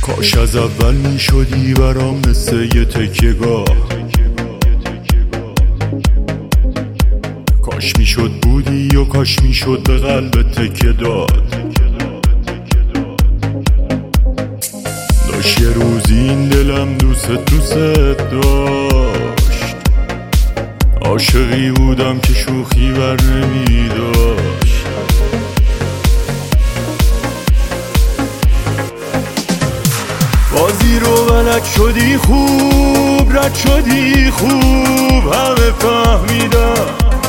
کاش از اول می شدی برام مثل یه تکیه‌گاه، کاش می شد بودی و کاش می شد به قلب تکیه داد. داشت یه روزی این دلم دوست داشت، عاشقی بودم که شوخی بر نمی داشت. بازی رو بلد شدی خوب، رد شدی خوب، همه فهمیدم.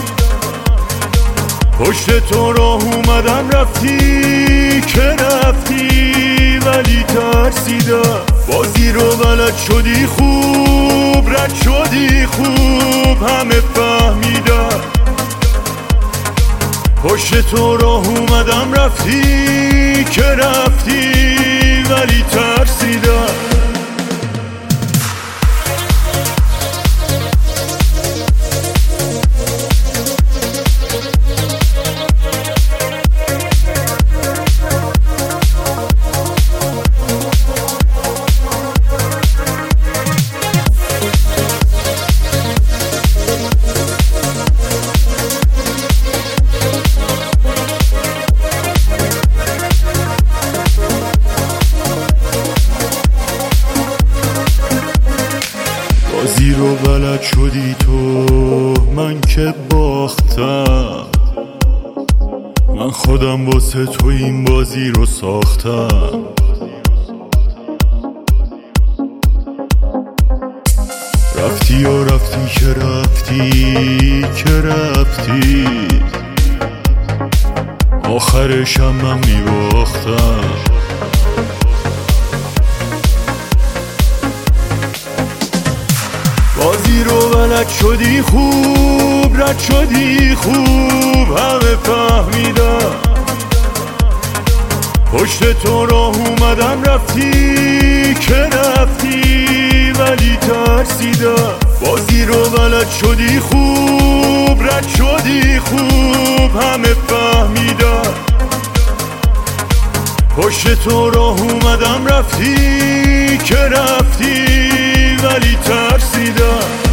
پشت تو راه اومدم رفتی که رفتی ولی ترسیدم. بازی رو بلد شدی خوب، رد شدی خوب، همه فهمیدم. پشت تو راه اومدم رفتی که رفتی ولی ترسیدم. بازی رو بلد شدی تو، من که باختم. من خودم واسه تو این بازی رو ساختم. رفتی و رفتی که رفتی که رفتی، آخرشم من میباختم. بازی رو بلد شدی خوب، رد شدی خوب، همه فهمیدم. پشت تو راه اومدم رفتی که رفتی ولی ترسیدم. بازی رو بلد شدی خوب، رد شدی خوب، همه فهمیدم. پشت تو راه اومدم رفتی که رفتی ولی ترسیدم.